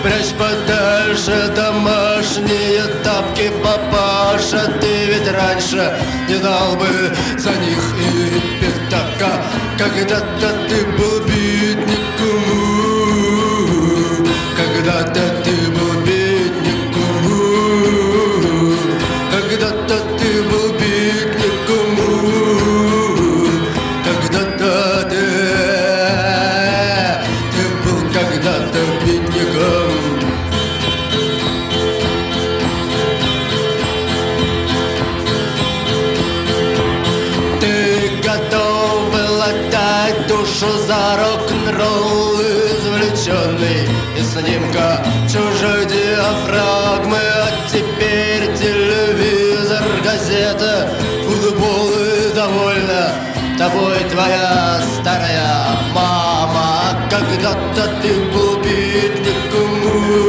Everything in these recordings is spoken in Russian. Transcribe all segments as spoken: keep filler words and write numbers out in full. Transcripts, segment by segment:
Спрячь подальше домашние тапки, папаша. Ты ведь раньше не дал бы за них и пятака. Когда-то ты был бедняком, когда-то ты был бедняком, когда-то ты был бедняком, когда-то ты, ты был когда-то бедняком. Ты готов был отдать душу за рок-н-ролл, извлеченный из снимка чужой диафрагмы. А теперь телевизор, газета, футбол и довольна тобой твоя старая мама. Когда-то ты был бедняком,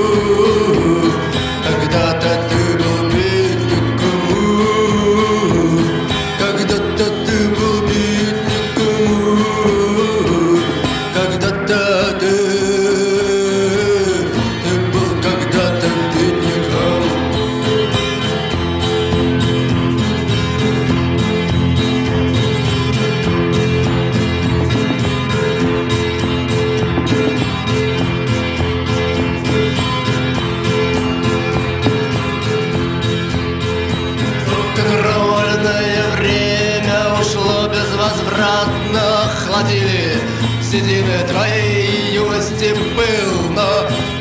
когда-то ты был бедняком, когда-то ты был бедняком, когда-то ты, ты был когда-то бедняком. Рок-н-ролльное время ушло безвозвратно. Охладили седины твоей юности пыл, но